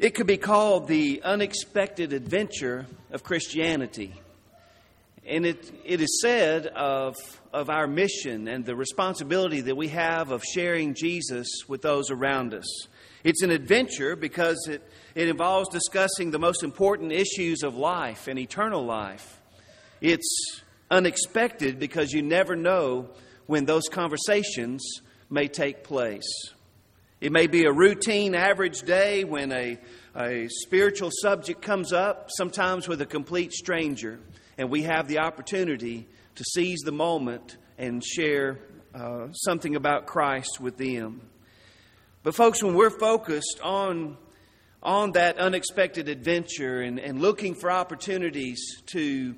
It could be called the unexpected adventure of Christianity. And it is said of our mission and the responsibility that we have of sharing Jesus with those around us. It's an adventure because it involves discussing the most important issues of life and eternal life. It's unexpected because you never know when those conversations may take place. It may be a routine, average day when a spiritual subject comes up, sometimes with a complete stranger, and we have the opportunity to seize the moment and share something about Christ with them. But folks, when we're focused on that unexpected adventure and looking for opportunities to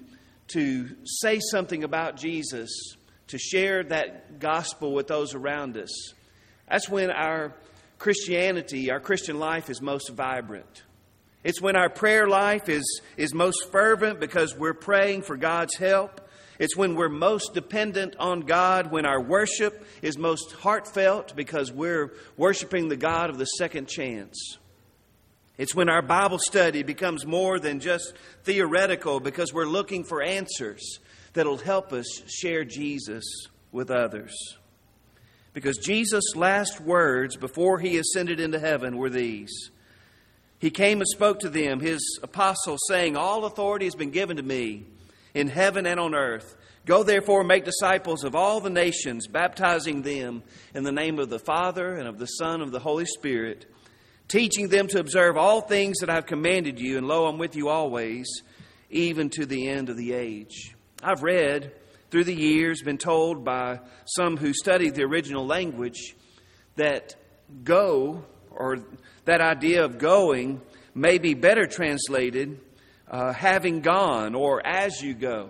say something about Jesus, to share that gospel with those around us, that's when our Christianity, our Christian life is most vibrant. It's when our prayer life is most fervent because we're praying for God's help. It's when we're most dependent on God, when our worship is most heartfelt because we're worshiping the God of the second chance. It's when our Bible study becomes more than just theoretical because we're looking for answers that'll help us share Jesus with others. Because Jesus' last words before He ascended into heaven were these. He came and spoke to them, His apostles, saying, "All authority has been given to me in heaven and on earth. Go therefore and make disciples of all the nations, baptizing them in the name of the Father and of the Son and of the Holy Spirit, teaching them to observe all things that I have commanded you, and lo, I'm with you always, even to the end of the age." I've read through the years, been told by some who studied the original language, that go, or that idea of going, may be better translated having gone, or as you go.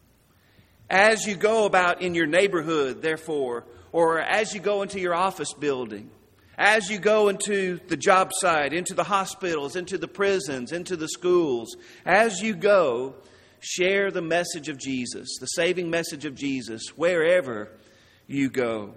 As you go about in your neighborhood, therefore, or as you go into your office building, as you go into the job site, into the hospitals, into the prisons, into the schools, as you go, share the message of Jesus, the saving message of Jesus, wherever you go.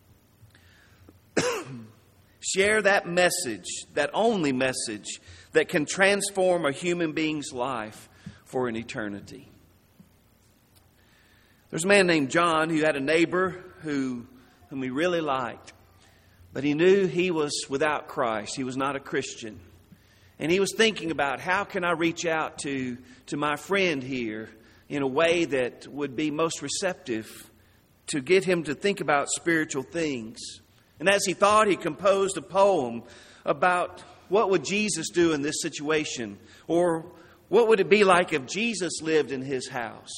Share that message, that only message that can transform a human being's life for an eternity. There's a man named John who had a neighbor whom he really liked, but he knew he was without Christ. He was not a Christian. And he was thinking about, how can I reach out to my friend here in a way that would be most receptive to get him to think about spiritual things. And as he thought, he composed a poem about what would Jesus do in this situation, or what would it be like if Jesus lived in his house.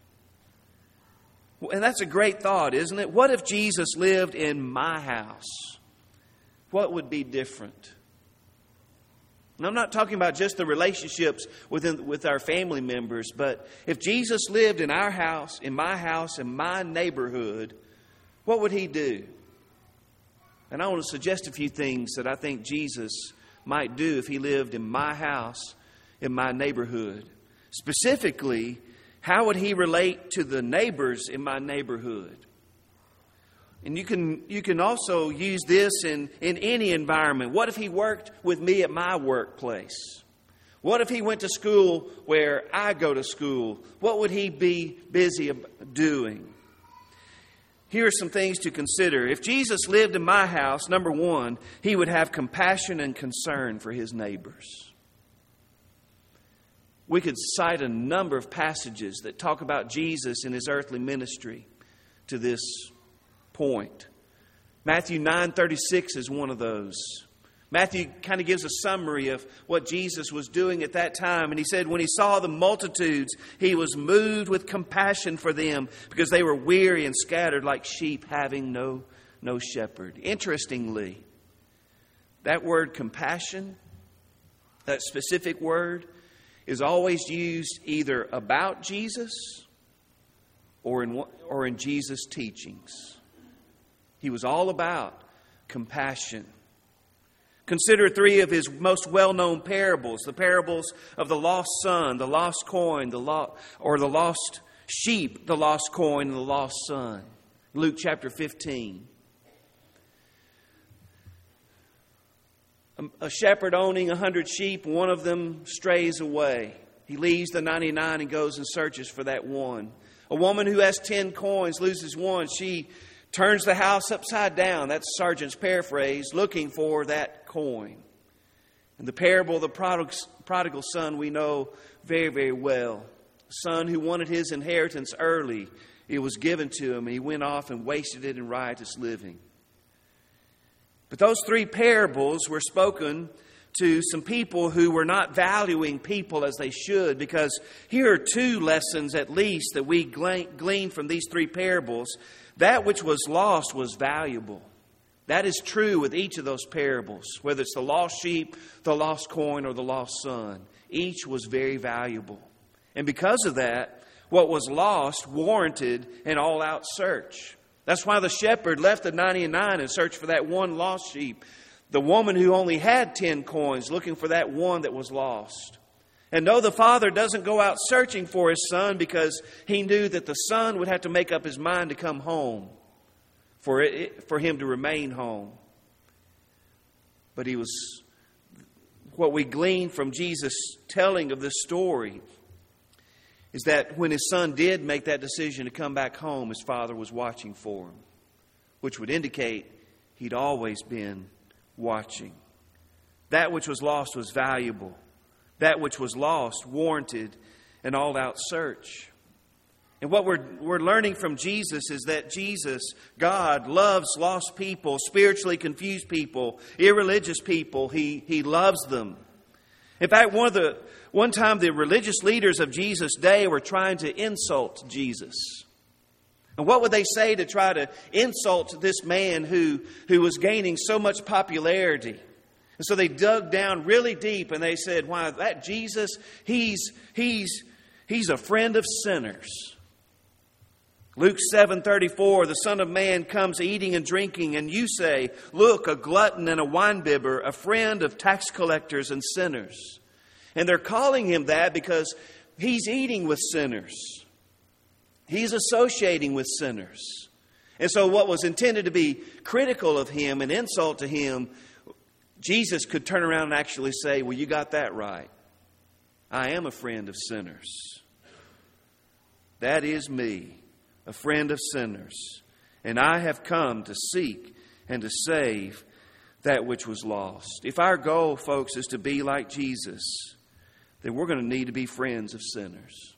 And that's a great thought, isn't it? What if Jesus lived in my house? What would be different? And I'm not talking about just the relationships with our family members, but if Jesus lived in our house, in my neighborhood, what would He do? And I want to suggest a few things that I think Jesus might do if He lived in my house, in my neighborhood. Specifically, how would He relate to the neighbors in my neighborhood? And you can also use this in any environment. What if He worked with me at my workplace? What if He went to school where I go to school? What would He be busy doing? Here are some things to consider. If Jesus lived in my house, number one, He would have compassion and concern for His neighbors. We could cite a number of passages that talk about Jesus in His earthly ministry to this point. Matthew 9:36 is one of those. Matthew kind of gives a summary of what Jesus was doing at that time. And he said when He saw the multitudes, He was moved with compassion for them because they were weary and scattered like sheep having no shepherd. Interestingly, that word compassion, that specific word, is always used either about Jesus or in Jesus' teachings. He was all about compassion. Consider three of His most well-known parables. The parables of the lost son, the lost coin, the lost sheep, the lost coin, and the lost son. Luke chapter 15. A shepherd owning 100 sheep, one of them strays away. He leaves the 99 and goes and searches for that one. A woman who has 10 coins loses one. She turns the house upside down. That's Sargent's paraphrase, looking for that coin. And the parable of the prodigal son we know very, very well. A son who wanted his inheritance early. It was given to him. He went off and wasted it in riotous living. But those 3 parables were spoken to some people who were not valuing people as they should, because here are 2 lessons at least that we glean from these 3 parables. That which was lost was valuable. That is true with each of those parables, whether it's the lost sheep, the lost coin, or the lost son. Each was very valuable. And because of that, what was lost warranted an all-out search. That's why the shepherd left the 99 and searched for that one lost sheep. The woman who only had 10 coins looking for that one that was lost. And no, the father doesn't go out searching for his son because he knew that the son would have to make up his mind to come home for him to remain home. But what we glean from Jesus' telling of this story is that when his son did make that decision to come back home, his father was watching for him, which would indicate he'd always been watching. That which was lost was valuable. That which was lost warranted an all-out search. And what we're learning from Jesus is that Jesus, God, loves lost people, spiritually confused people, irreligious people. He loves them. In fact, one time the religious leaders of Jesus' day were trying to insult Jesus. And what would they say to try to insult this man who was gaining so much popularity? And so they dug down really deep and they said, "Why, that Jesus, he's a friend of sinners." Luke 7:34, the Son of Man comes eating and drinking, and you say, "Look, a glutton and a winebibber, a friend of tax collectors and sinners." And they're calling him that because he's eating with sinners. He's associating with sinners. And so what was intended to be critical of him, an insult to him, Jesus could turn around and actually say, "Well, you got that right. I am a friend of sinners. That is me, a friend of sinners. And I have come to seek and to save that which was lost." If our goal, folks, is to be like Jesus, then we're going to need to be friends of sinners.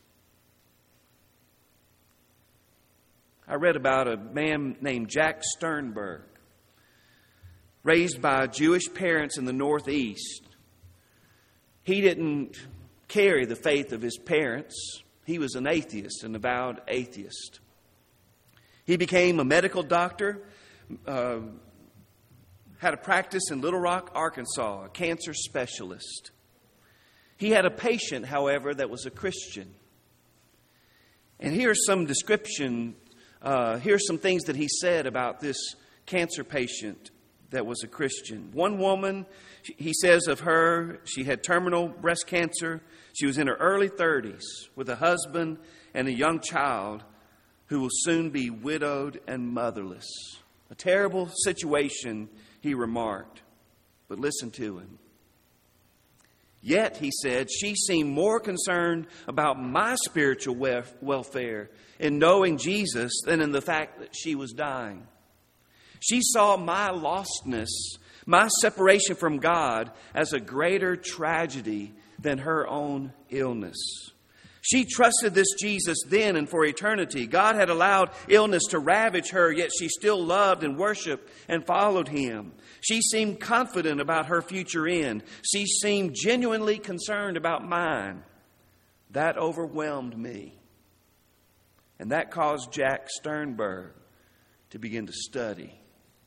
I read about a man named Jack Sternberg, raised by Jewish parents in the Northeast. He didn't carry the faith of his parents. He was an atheist, an avowed atheist. He became a medical doctor, had a practice in Little Rock, Arkansas, a cancer specialist. He had a patient, however, that was a Christian. And here's some description. Here's some things that he said about this cancer patient that was a Christian. One woman, he says of her, she had terminal breast cancer. She was in her early 30s with a husband and a young child who will soon be widowed and motherless. A terrible situation, he remarked. But listen to him. Yet, he said, she seemed more concerned about my spiritual welfare in knowing Jesus than in the fact that she was dying. She saw my lostness, my separation from God, as a greater tragedy than her own illness. She trusted this Jesus then and for eternity. God had allowed illness to ravage her, yet she still loved and worshiped and followed him. She seemed confident about her future end. She seemed genuinely concerned about mine. That overwhelmed me. And that caused Jack Sternberg to begin to study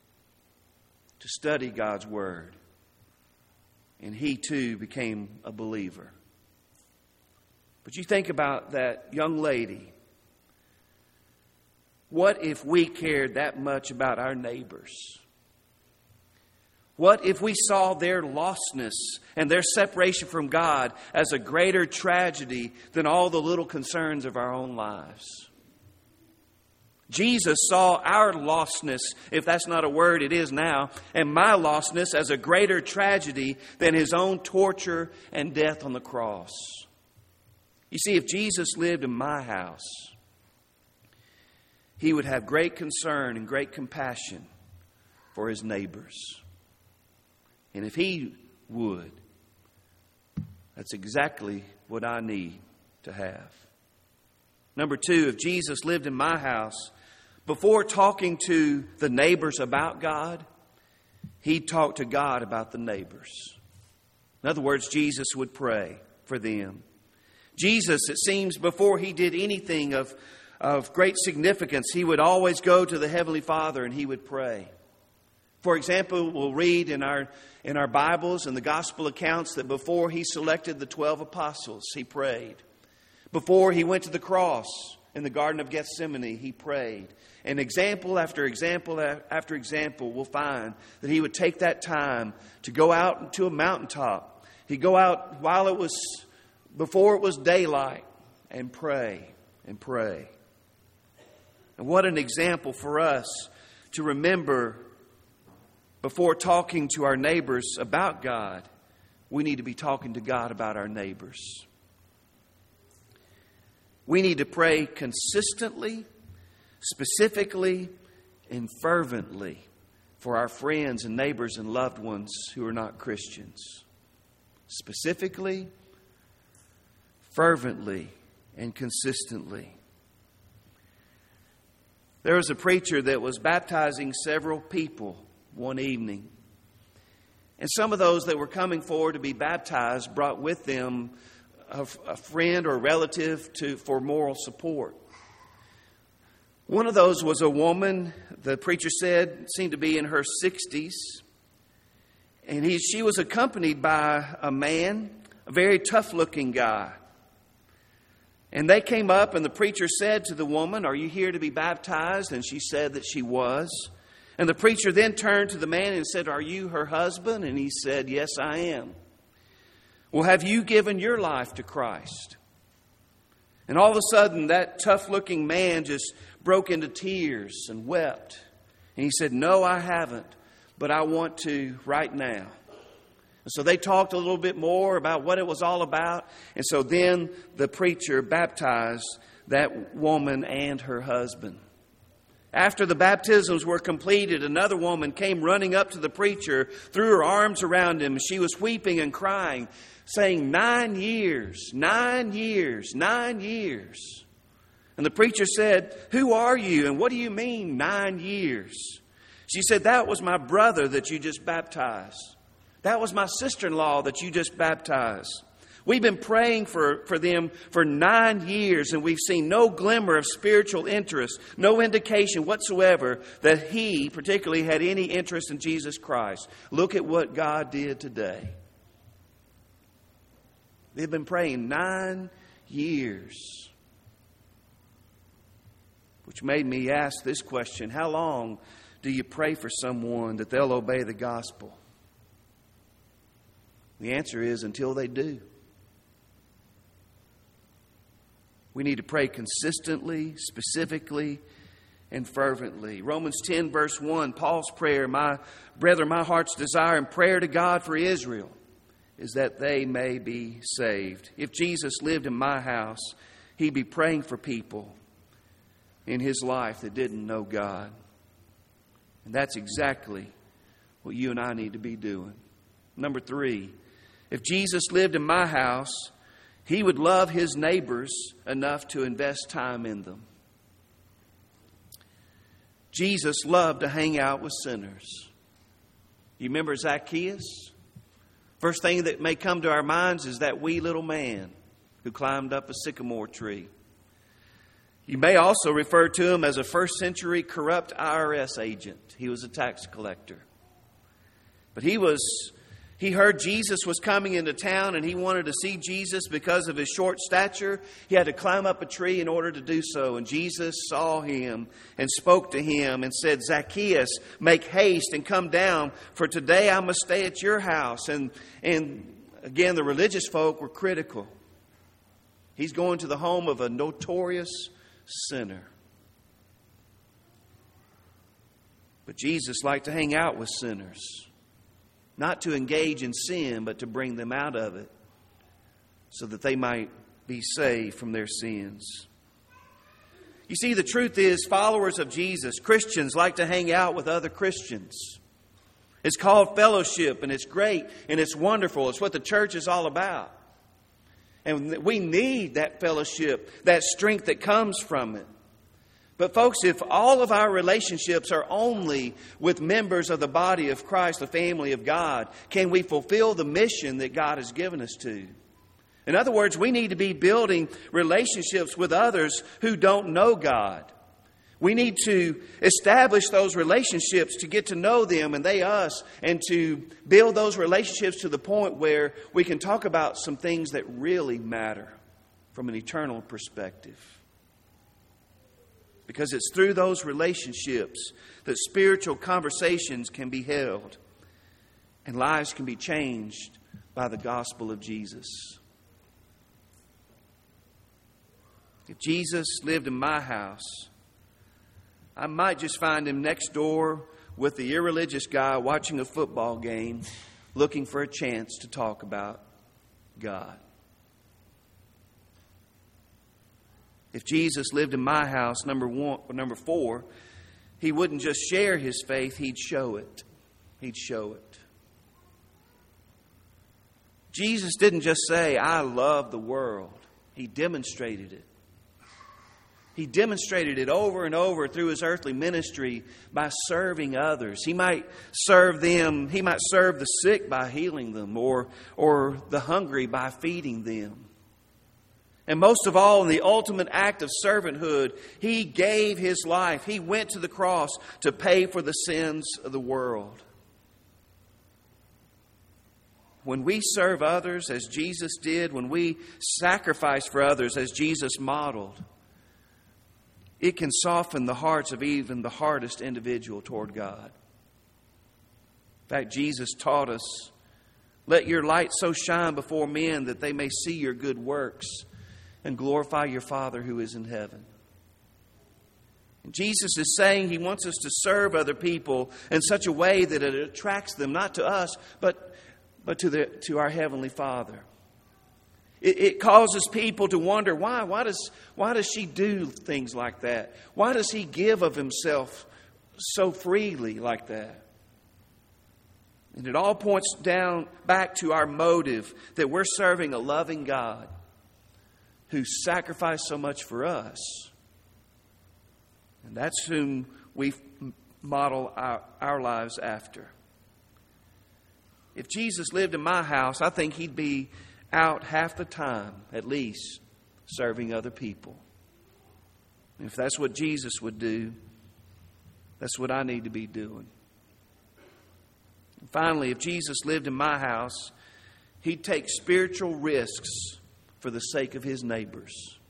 God's Word. And he too became a believer. But you think about that young lady. What if we cared that much about our neighbors? What if we saw their lostness and their separation from God as a greater tragedy than all the little concerns of our own lives? Jesus saw our lostness, if that's not a word, it is now, and my lostness as a greater tragedy than His own torture and death on the cross. You see, if Jesus lived in my house, He would have great concern and great compassion for His neighbors. And if He would, that's exactly what I need to have. Number two, if Jesus lived in my house, before talking to the neighbors about God, He'd talk to God about the neighbors. In other words, Jesus would pray for them. Jesus, it seems, before He did anything of great significance, He would always go to the Heavenly Father and He would pray. For example, we'll read in our Bibles and the Gospel accounts that before He selected the 12 apostles, He prayed. Before He went to the cross in the Garden of Gethsemane, He prayed. And example after example after example, we'll find that He would take that time to go out to a mountaintop. He'd go out before it was daylight and pray and pray. And what an example for us to remember before talking to our neighbors about God. We need to be talking to God about our neighbors. We need to pray consistently, specifically, and fervently for our friends and neighbors and loved ones who are not Christians. Specifically, fervently, and consistently. There was a preacher that was baptizing several people one evening. And some of those that were coming forward to be baptized brought with them a friend or relative for moral support. One of those was a woman, the preacher said, seemed to be in her 60s. And she was accompanied by a man, a very tough-looking guy. And they came up and the preacher said to the woman, "Are you here to be baptized?" And she said that she was. And the preacher then turned to the man and said, "Are you her husband?" And he said, "Yes, I am." "Well, have you given your life to Christ?" And all of a sudden, that tough-looking man just broke into tears and wept. And he said, "No, I haven't, but I want to right now." And so they talked a little bit more about what it was all about. And so then the preacher baptized that woman and her husband. After the baptisms were completed, another woman came running up to the preacher, threw her arms around him. She was weeping and crying, saying, 9 years, 9 years, 9 years. And the preacher said, "Who are you? And what do you mean 9 years? She said, "That was my brother that you just baptized. That was my sister-in-law that you just baptized. We've been praying for them for 9 years, and we've seen no glimmer of spiritual interest, no indication whatsoever that he particularly had any interest in Jesus Christ. Look at what God did today." They've been praying 9 years. Which made me ask this question: how long do you pray for someone that they'll obey the gospel? The answer is until they do. We need to pray consistently, specifically, and fervently. Romans 10 verse 1, Paul's prayer, "My brethren, my heart's desire and prayer to God for Israel is that they may be saved." If Jesus lived in my house, He'd be praying for people in His life that didn't know God. And that's exactly what you and I need to be doing. Number 3, if Jesus lived in my house, He would love His neighbors enough to invest time in them. Jesus loved to hang out with sinners. You remember Zacchaeus? First thing that may come to our minds is that wee little man who climbed up a sycamore tree. You may also refer to him as a first century corrupt IRS agent. He was a tax collector. But he heard Jesus was coming into town, and he wanted to see Jesus because of his short stature. He had to climb up a tree in order to do so. And Jesus saw him and spoke to him and said, "Zacchaeus, make haste and come down, for today I must stay at your house." And again, the religious folk were critical. He's going to the home of a notorious sinner. But Jesus liked to hang out with sinners, not to engage in sin, but to bring them out of it so that they might be saved from their sins. You see, the truth is, followers of Jesus, Christians, like to hang out with other Christians. It's called fellowship, and it's great, and it's wonderful. It's what the church is all about. And we need that fellowship, that strength that comes from it. But folks, if all of our relationships are only with members of the body of Christ, the family of God, can we fulfill the mission that God has given us to? In other words, we need to be building relationships with others who don't know God. We need to establish those relationships to get to know them and they us, and to build those relationships to the point where we can talk about some things that really matter from an eternal perspective. Because it's through those relationships that spiritual conversations can be held and lives can be changed by the gospel of Jesus. If Jesus lived in my house, I might just find him next door with the irreligious guy watching a football game, looking for a chance to talk about God. If Jesus lived in my house, number 4, he wouldn't just share his faith, he'd show it. He'd show it. Jesus didn't just say, I love the world. He demonstrated it. He demonstrated it over and over through his earthly ministry by serving others. He might serve them. He might serve the sick by healing them, or the hungry by feeding them. And most of all, in the ultimate act of servanthood, he gave his life. He went to the cross to pay for the sins of the world. When we serve others as Jesus did, when we sacrifice for others as Jesus modeled, it can soften the hearts of even the hardest individual toward God. In fact, Jesus taught us, let your light so shine before men that they may see your good works and glorify your Father who is in heaven. And Jesus is saying he wants us to serve other people in such a way that it attracts them, not to us, but to our Heavenly Father. It causes people to wonder, why does she do things like that? Why does he give of himself so freely like that? And it all points back to our motive, that we're serving a loving God who sacrificed so much for us. And that's whom we model our lives after. If Jesus lived in my house, I think he'd be out half the time, at least, serving other people. And if that's what Jesus would do, that's what I need to be doing. And finally, if Jesus lived in my house, he'd take spiritual risks for the sake of his neighbors.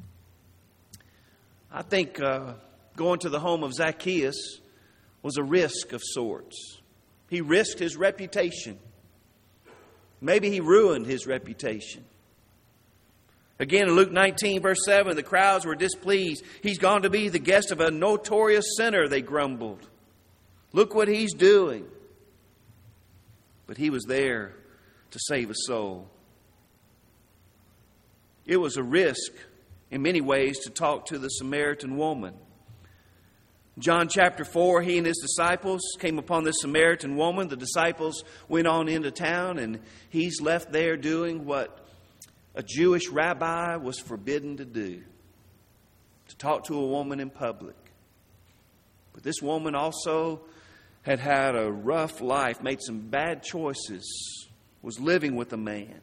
I think going to the home of Zacchaeus was a risk of sorts. He risked his reputation. Maybe he ruined his reputation. Again, in Luke 19, verse 7, the crowds were displeased. He's gone to be the guest of a notorious sinner, they grumbled. Look what he's doing. But he was there to save a soul. It was a risk, in many ways, to talk to the Samaritan woman. John chapter 4, he and his disciples came upon this Samaritan woman. The disciples went on into town, and he's left there doing what a Jewish rabbi was forbidden to do, to talk to a woman in public. But this woman also had had a rough life, made some bad choices, was living with a man.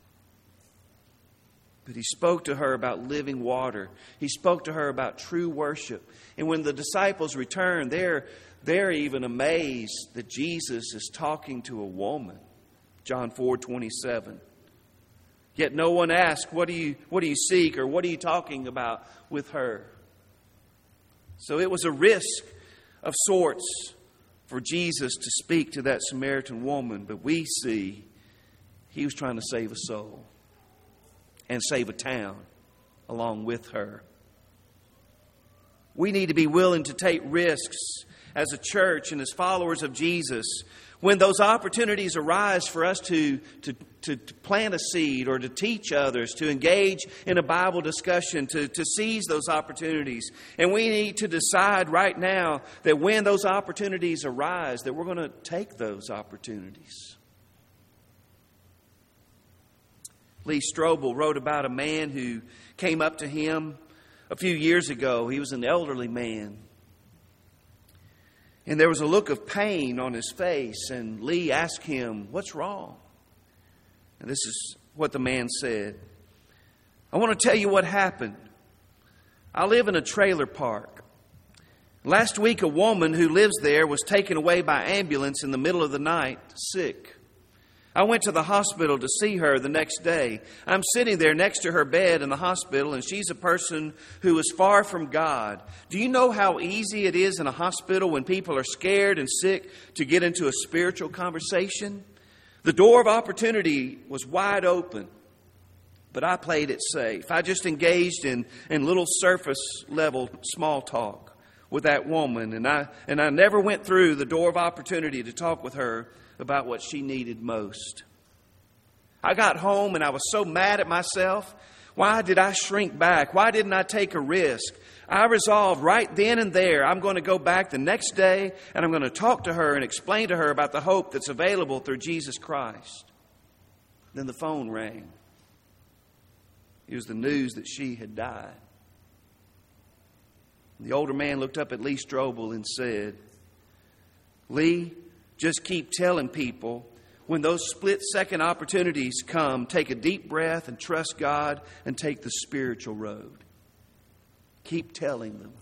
But he spoke to her about living water. He spoke to her about true worship. And when the disciples returned, they're even amazed that Jesus is talking to a woman. John 4:27. Yet no one asked, what do you seek, or what are you talking about with her? So it was a risk of sorts for Jesus to speak to that Samaritan woman. But we see he was trying to save a soul and save a town along with her. We need to be willing to take risks as a church and as followers of Jesus, when those opportunities arise for us to plant a seed or to teach others, to engage in a Bible discussion, to seize those opportunities. And we need to decide right now that when those opportunities arise, that we're going to take those opportunities. Lee Strobel wrote about a man who came up to him a few years ago. He was an elderly man. And there was a look of pain on his face, and Lee asked him, "What's wrong?" And this is what the man said. "I want to tell you what happened. I live in a trailer park. Last week, a woman who lives there was taken away by ambulance in the middle of the night, sick. I went to the hospital to see her the next day. I'm sitting there next to her bed in the hospital, and she's a person who is far from God. Do you know how easy it is in a hospital when people are scared and sick to get into a spiritual conversation? The door of opportunity was wide open, but I played it safe. I just engaged in little surface level small talk with that woman, and I never went through the door of opportunity to talk with her about what she needed most. I got home and I was so mad at myself. Why did I shrink back? Why didn't I take a risk? I resolved right then and there, I'm going to go back the next day and I'm going to talk to her and explain to her about the hope that's available through Jesus Christ." Then the phone rang. It was the news that she had died. The older man looked up at Lee Strobel and said, "Lee, just keep telling people when those split-second opportunities come, take a deep breath and trust God and take the spiritual road. Keep telling them."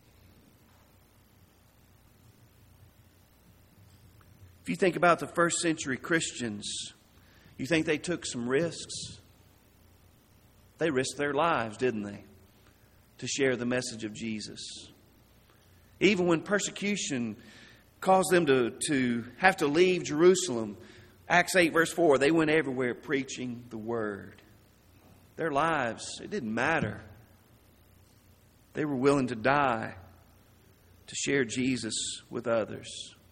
If you think about the first century Christians, you think they took some risks? They risked their lives, didn't they, to share the message of Jesus. Even when persecution caused them to have to leave Jerusalem, Acts 8 verse 4, they went everywhere preaching the word. Their lives, it didn't matter. They were willing to die to share Jesus with others.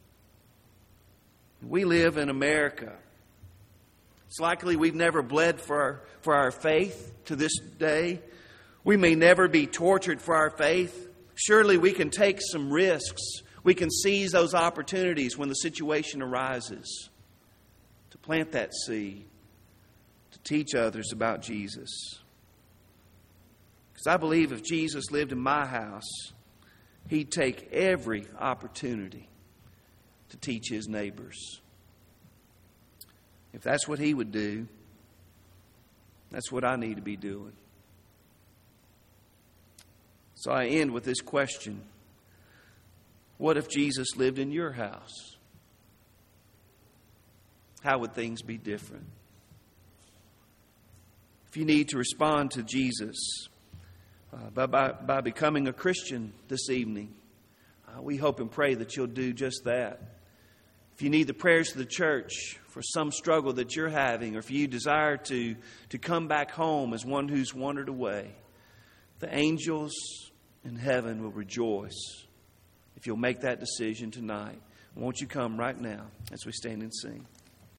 We live in America. It's likely we've never bled for our faith to this day. We may never be tortured for our faith. Surely we can take some risks. We can seize those opportunities when the situation arises to plant that seed, to teach others about Jesus. Because I believe if Jesus lived in my house, He'd take every opportunity to teach His neighbors. If that's what He would do, that's what I need to be doing. So I end with this question. What if Jesus lived in your house? How would things be different? If you need to respond to Jesus by becoming a Christian this evening, we hope and pray that you'll do just that. If you need the prayers of the church for some struggle that you're having, or if you desire to come back home as one who's wandered away, the angels in heaven will rejoice if you'll make that decision tonight. Won't you come right now as we stand and sing?